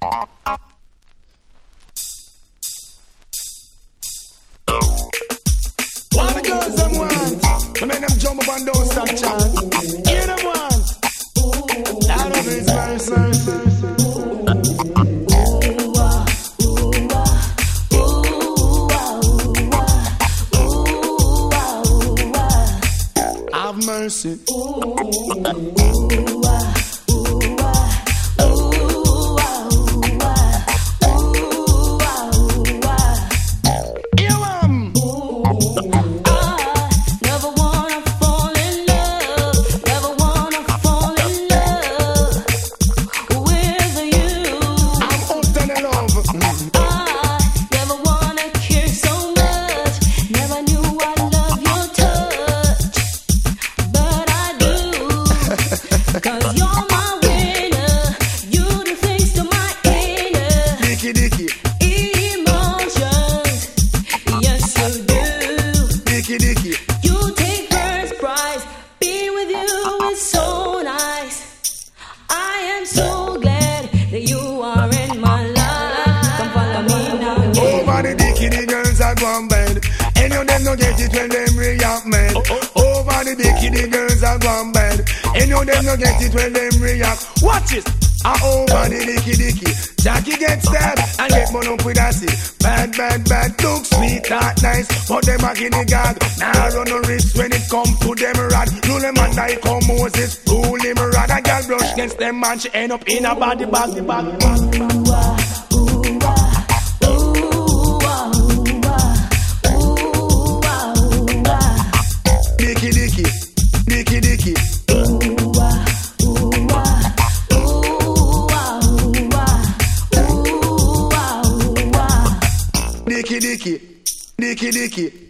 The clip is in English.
All the girls them want, I make them jump up and don't stop chat. Hear them want, that of his mercy. Have mercy. Get it when them react. Watch it. Over the dicky. Jackie gets stabbed and get one up with a seat. Bad. Look sweet, that nice. But them a guinea gag. Now run no risk when it come to them rad. Rule them and I come Moses. Rule him rad. A girl brush against them man. She end up in a body bag. Dicky. Dicky.